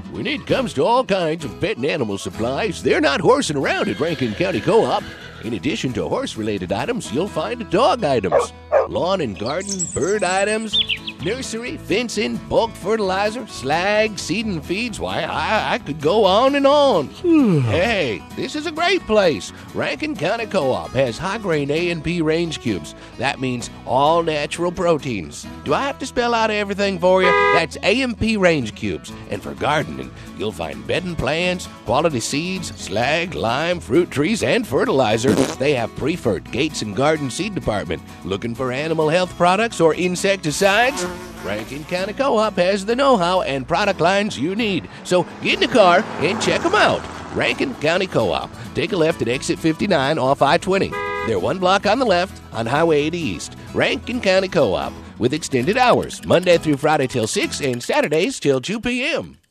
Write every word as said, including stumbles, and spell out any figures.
When it comes to all kinds of pet and animal supplies, they're not horsing around at Rankin County Co-op. In addition to horse-related items, you'll find dog items, lawn and garden, bird items, nursery, fencing, bulk fertilizer, slag, seed and feeds. Why, I, I could go on and on. Hey, this is a great place. Rankin County Co-op has high-grain A and P range cubes. That means all natural proteins. Do I have to spell out everything for you? That's A and P range cubes. And for gardening, you'll find bedding plants, quality seeds, slag, lime, fruit trees, and fertilizer. They have preferred Gates and Garden Seed Department. Looking for animal health products or insecticides? Rankin County Co-op has the know-how and product lines you need. So get in the car and check them out. Rankin County Co-op. Take a left at exit fifty-nine off I twenty. They're one block on the left on Highway eighty East. Rankin County Co-op with extended hours, Monday through Friday till six and Saturdays till two p.m.